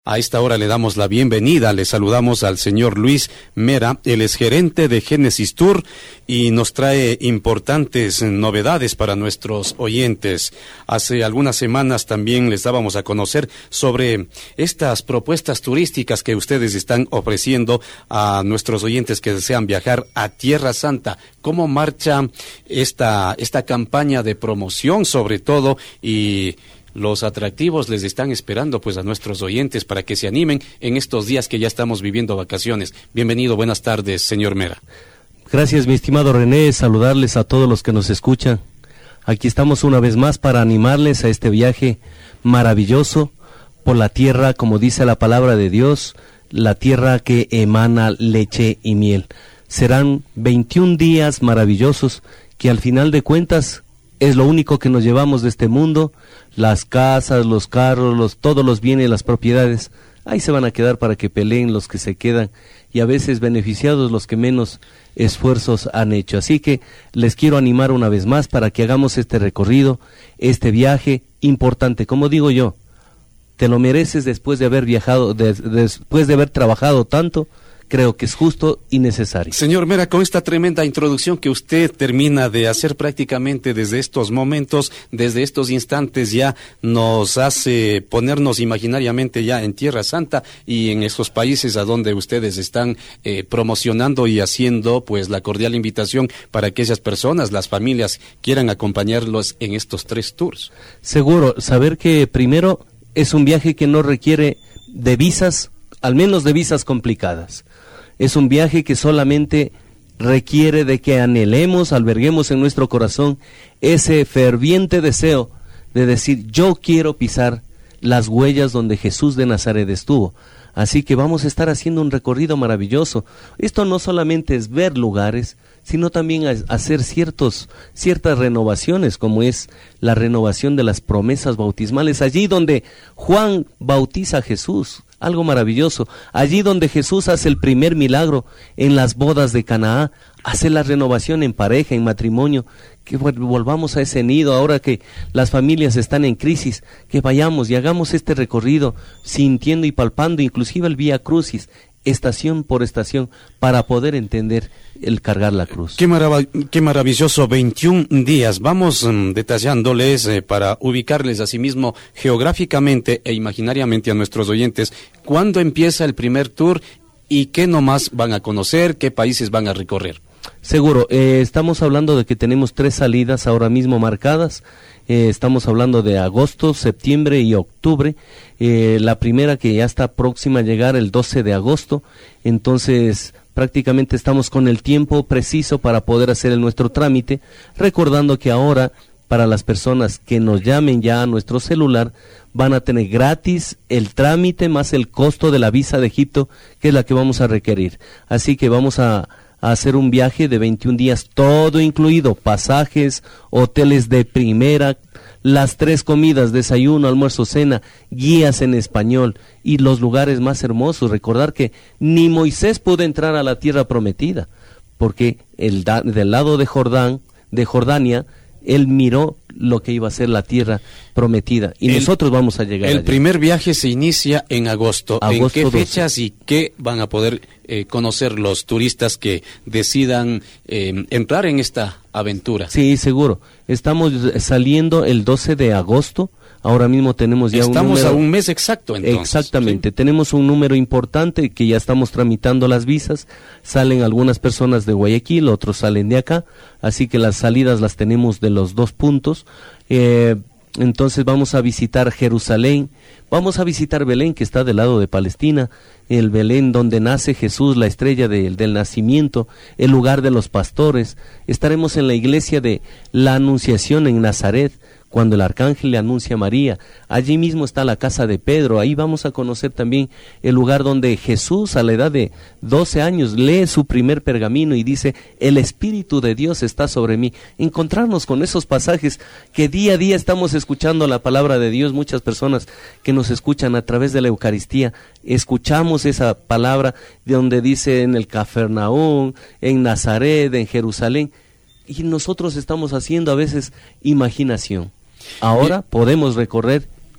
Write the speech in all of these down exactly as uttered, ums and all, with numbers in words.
A esta hora le damos la bienvenida, le saludamos al señor Luis Mera, él es gerente de Génesis Tour y nos trae importantes novedades para nuestros oyentes. Hace algunas semanas también les dábamos a conocer sobre estas propuestas turísticas que ustedes están ofreciendo a nuestros oyentes que desean viajar a Tierra Santa. ¿Cómo marcha esta, esta campaña de promoción sobre todo y los atractivos les están esperando pues a nuestros oyentes para que se animen en estos días que ya estamos viviendo vacaciones? Bienvenido, buenas tardes, señor Mera. Gracias, mi estimado René, saludarles a todos los que nos escuchan. Aquí estamos una vez más para animarles a este viaje maravilloso por la tierra, como dice la palabra de Dios, la tierra que emana leche y miel. Serán veintiún días maravillosos que al final de cuentas es lo único que nos llevamos de este mundo. Las casas, los carros, los, todos los bienes, las propiedades, ahí se van a quedar para que peleen los que se quedan y a veces beneficiados los que menos esfuerzos han hecho. Así que les quiero animar una vez más para que hagamos este recorrido, este viaje importante. Como digo yo, te lo mereces después de haber viajado, de, después de haber trabajado tanto. Creo que es justo y necesario. Señor Mera, con esta tremenda introducción que usted termina de hacer prácticamente desde estos momentos, desde estos instantes, ya nos hace ponernos imaginariamente ya en Tierra Santa y en esos países a donde ustedes están eh, promocionando y haciendo pues la cordial invitación para que esas personas, las familias, quieran acompañarlos en estos tres tours. Seguro, saber que primero es un viaje que no requiere de visas, al menos de visas complicadas. Es un viaje que solamente requiere de que anhelemos, alberguemos en nuestro corazón ese ferviente deseo de decir, yo quiero pisar las huellas donde Jesús de Nazaret estuvo. Así que vamos a estar haciendo un recorrido maravilloso. Esto no solamente es ver lugares, sino también hacer ciertos, ciertas renovaciones, como es la renovación de las promesas bautismales, allí donde Juan bautiza a Jesús. Algo maravilloso, allí donde Jesús hace el primer milagro en las bodas de Canaá, hace la renovación en pareja, en matrimonio, que volvamos a ese nido ahora que las familias están en crisis, que vayamos y hagamos este recorrido sintiendo y palpando inclusive el Vía Crucis, estación por estación, para poder entender el cargar la cruz. Qué, marav- qué maravilloso, veintiún días. Vamos um, detallándoles eh, para ubicarles a sí mismo geográficamente e imaginariamente a nuestros oyentes cuándo empieza el primer tour y qué nomás van a conocer, qué países van a recorrer. Seguro, eh, estamos hablando de que tenemos tres salidas ahora mismo marcadas. Eh, estamos hablando de agosto, septiembre y octubre. Eh, la primera que ya está próxima a llegar el doce de agosto, entonces prácticamente estamos con el tiempo preciso para poder hacer el nuestro trámite, recordando que ahora para las personas que nos llamen ya a nuestro celular van a tener gratis el trámite más el costo de la visa de Egipto, que es la que vamos a requerir. Así que vamos a a hacer un viaje de veintiún días, todo incluido, pasajes, hoteles de primera, las tres comidas, desayuno, almuerzo, cena, guías en español y los lugares más hermosos. Recordar que ni Moisés pudo entrar a la tierra prometida, porque el da, del lado de Jordán, de Jordania, él miró lo que iba a ser la tierra prometida y el, nosotros vamos a llegar el allá. Primer viaje se inicia en agosto. agosto ¿En qué doce. fechas y qué van a poder eh, conocer los turistas que decidan eh, entrar en esta aventura? Sí, seguro. Estamos saliendo el doce de agosto. Ahora mismo tenemos ya estamos un número... a un mes exacto, entonces. Exactamente. ¿Sí? Tenemos un número importante que ya estamos tramitando las visas. Salen algunas personas de Guayaquil, otros salen de acá. Así que las salidas las tenemos de los dos puntos. Eh, entonces vamos a visitar Jerusalén. Vamos a visitar Belén, que está del lado de Palestina. El Belén donde nace Jesús, la estrella de, del nacimiento, el lugar de los pastores. Estaremos en la iglesia de la Anunciación en Nazaret, cuando el arcángel le anuncia a María. Allí mismo está la casa de Pedro. Ahí vamos a conocer también el lugar donde Jesús, a la edad de doce años, lee su primer pergamino y dice, el Espíritu de Dios está sobre mí. Encontrarnos con esos pasajes que día a día estamos escuchando la palabra de Dios. Muchas personas que nos escuchan a través de la Eucaristía, escuchamos esa palabra de donde dice en el Cafarnaúm, en Nazaret, en Jerusalén, y nosotros estamos haciendo a veces imaginación. Ahora podemos recorrer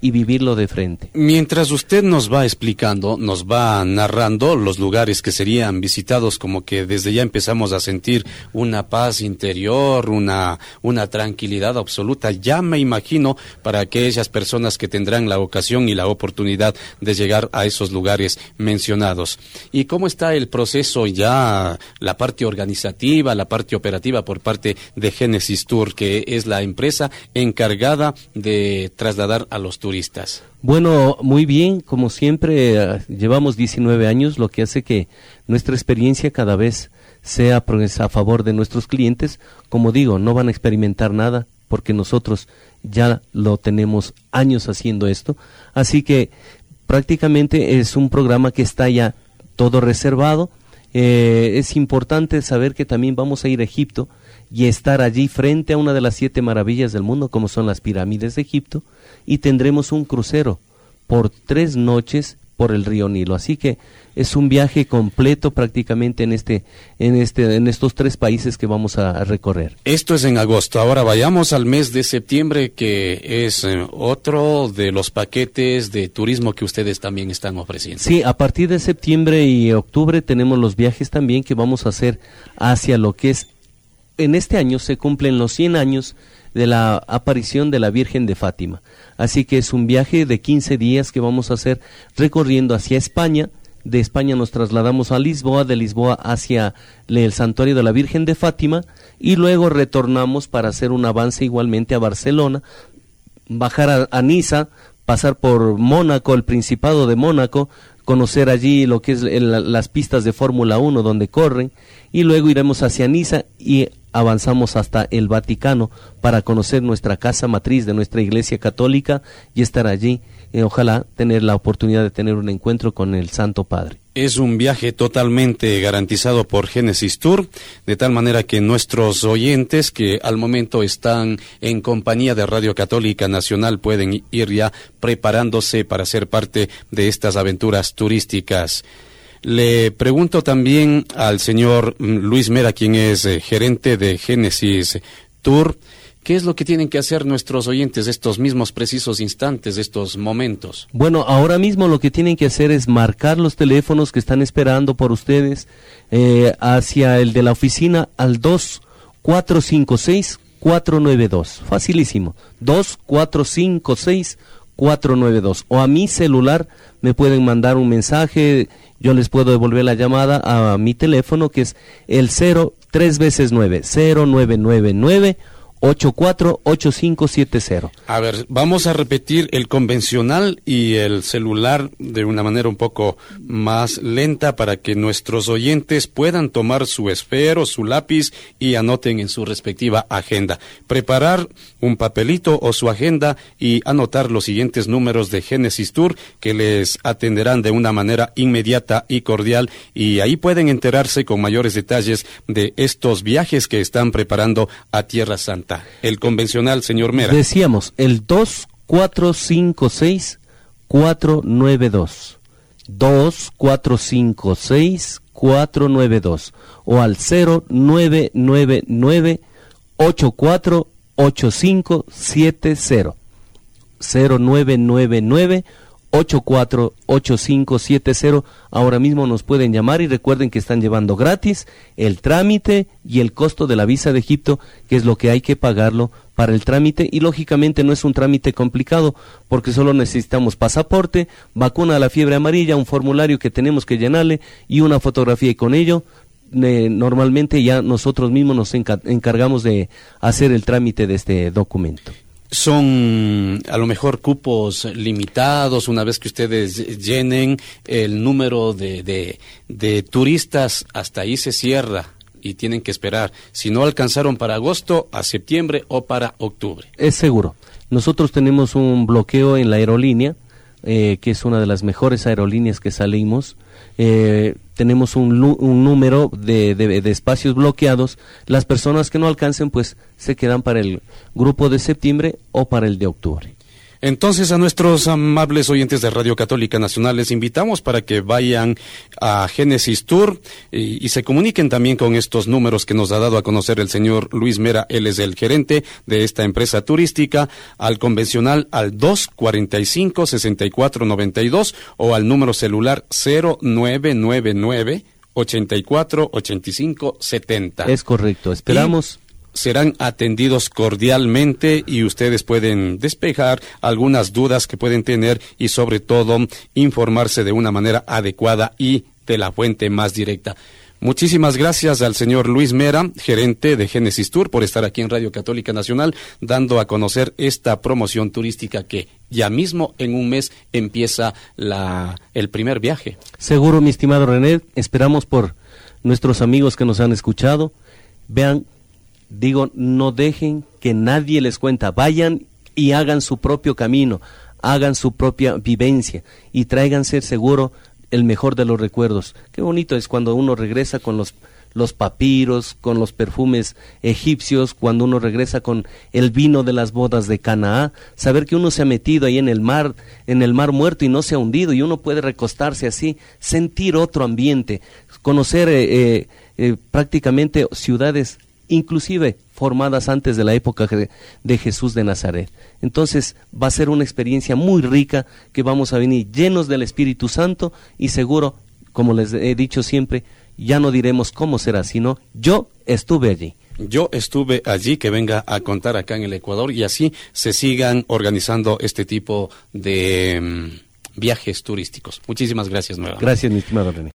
y vivirlo de frente. Mientras usted nos va explicando, nos va narrando los lugares que serían visitados, como que desde ya empezamos a sentir una paz interior, una, una tranquilidad absoluta. Ya me imagino para aquellas personas que tendrán la ocasión y la oportunidad de llegar a esos lugares mencionados. ¿Y cómo está el proceso ya, la parte organizativa, la parte operativa por parte de Genesis Tour, que es la empresa encargada de trasladar a los turistas? turistas? Bueno, muy bien, como siempre, uh, llevamos diecinueve años, lo que hace que nuestra experiencia cada vez sea pues, a favor de nuestros clientes. Como digo, no van a experimentar nada porque nosotros ya lo tenemos años haciendo esto, así que prácticamente es un programa que está ya todo reservado. Eh, es importante saber que también vamos a ir a Egipto y estar allí frente a una de las siete maravillas del mundo, como son las pirámides de Egipto, y tendremos un crucero por tres noches por el río Nilo. Así que es un viaje completo prácticamente en este, en este, en estos tres países que vamos a recorrer. Esto es en agosto. Ahora vayamos al mes de septiembre, que es eh, otro de los paquetes de turismo que ustedes también están ofreciendo. Sí, a partir de septiembre y octubre tenemos los viajes también que vamos a hacer hacia lo que es, en este año se cumplen los cien años de la aparición de la Virgen de Fátima. Así que es un viaje de quince días que vamos a hacer recorriendo hacia España. De España nos trasladamos a Lisboa, de Lisboa hacia el santuario de la Virgen de Fátima y luego retornamos para hacer un avance igualmente a Barcelona, bajar a, a Niza, pasar por Mónaco, el Principado de Mónaco, conocer allí lo que es el, las pistas de Fórmula uno donde corren, y luego iremos hacia Niza y avanzamos hasta el Vaticano para conocer nuestra casa matriz de nuestra Iglesia Católica y estar allí, eh, ojalá tener la oportunidad de tener un encuentro con el Santo Padre. Es un viaje totalmente garantizado por Genesis Tour, de tal manera que nuestros oyentes que al momento están en compañía de Radio Católica Nacional pueden ir ya preparándose para ser parte de estas aventuras turísticas. Le pregunto también al señor Luis Mera, quien es eh, gerente de Genesis Tour, ¿qué es lo que tienen que hacer nuestros oyentes estos mismos precisos instantes, estos momentos? Bueno, ahora mismo lo que tienen que hacer es marcar los teléfonos que están esperando por ustedes eh, hacia el de la oficina al dos cuatro cinco seis cuatro nueve dos. Facilísimo. dos cuatro cinco seis cuatro nueve dos. O a mi celular me pueden mandar un mensaje, yo les puedo devolver la llamada a mi teléfono que es el cero tres veces nueve, cero nueve nueve nueve ocho cuatro ocho cinco siete cero. A ver, vamos a repetir el convencional y el celular de una manera un poco más lenta para que nuestros oyentes puedan tomar su esfero, su lápiz y anoten en su respectiva agenda. Preparar un papelito o su agenda y anotar los siguientes números de Genesis Tour que les atenderán de una manera inmediata y cordial, y ahí pueden enterarse con mayores detalles de estos viajes que están preparando a Tierra Santa. El convencional, señor Mera. Decíamos, el dos cuatro cinco seis cuatro nueve dos. dos cuatro cinco seis cuatro nueve dos. O al cero nueve nueve nueve ocho cuatro ocho cinco siete cero. cero nueve nueve nueve ocho cuatro ocho cinco siete cero. Ahora mismo nos pueden llamar y recuerden que están llevando gratis el trámite y el costo de la visa de Egipto, que es lo que hay que pagarlo para el trámite, y lógicamente no es un trámite complicado porque solo necesitamos pasaporte, vacuna de la fiebre amarilla, un formulario que tenemos que llenarle y una fotografía, y con ello eh, normalmente ya nosotros mismos nos enca- encargamos de hacer el trámite de este documento. Son a lo mejor cupos limitados. Una vez que ustedes llenen el número de, de, de turistas, hasta ahí se cierra y tienen que esperar. Si no alcanzaron para agosto, a septiembre o para octubre. Es seguro. Nosotros tenemos un bloqueo en la aerolínea, eh, que es una de las mejores aerolíneas que salimos. Eh, tenemos un, un número de, de, de espacios bloqueados. Las personas que no alcancen pues se quedan para el grupo de septiembre o para el de octubre. Entonces, a nuestros amables oyentes de Radio Católica Nacional les invitamos para que vayan a Génesis Tour y, y se comuniquen también con estos números que nos ha dado a conocer el señor Luis Mera. Él es el gerente de esta empresa turística, al convencional al dos cuarenta y cinco, sesenta y cuatro noventa y dos o al número celular cero nueve nueve nueve, ochenta y cuatro, ochenta y cinco, setenta. Es correcto, esperamos... Y serán atendidos cordialmente y ustedes pueden despejar algunas dudas que pueden tener y sobre todo informarse de una manera adecuada y de la fuente más directa. Muchísimas gracias al señor Luis Mera, gerente de Génesis Tour, por estar aquí en Radio Católica Nacional, dando a conocer esta promoción turística que ya mismo en un mes empieza la, el primer viaje. Seguro, mi estimado René, esperamos por nuestros amigos que nos han escuchado. Vean, digo, no dejen que nadie les cuenta, vayan y hagan su propio camino, hagan su propia vivencia y tráiganse seguro el mejor de los recuerdos. Qué bonito es cuando uno regresa con los, los papiros, con los perfumes egipcios, cuando uno regresa con el vino de las bodas de Canaá, saber que uno se ha metido ahí en el mar, en el mar muerto y no se ha hundido y uno puede recostarse así, sentir otro ambiente, conocer eh, eh, eh, prácticamente ciudades inclusive formadas antes de la época de Jesús de Nazaret. Entonces va a ser una experiencia muy rica que vamos a venir llenos del Espíritu Santo y seguro, como les he dicho siempre, ya no diremos cómo será, sino yo estuve allí. Yo estuve allí, que venga a contar acá en el Ecuador y así se sigan organizando este tipo de um, viajes turísticos. Muchísimas gracias nuevamente. Gracias, mi estimado René.